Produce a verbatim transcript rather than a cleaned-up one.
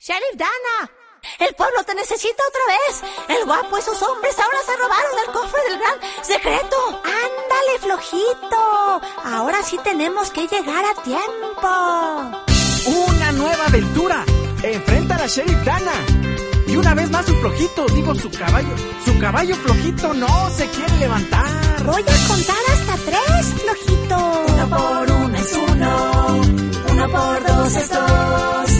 Sheriff Dana, el pueblo te necesita otra vez. El guapo y sus hombres ahora se robaron el cofre del gran secreto. Ándale, flojito. Ahora sí tenemos que llegar a tiempo. Una nueva aventura. Enfrenta a la Sheriff Dana. Y una vez más su flojito, digo su caballo. Su caballo flojito no se quiere levantar. Voy a contar hasta tres, flojito. Uno por uno es uno. Uno por dos es dos.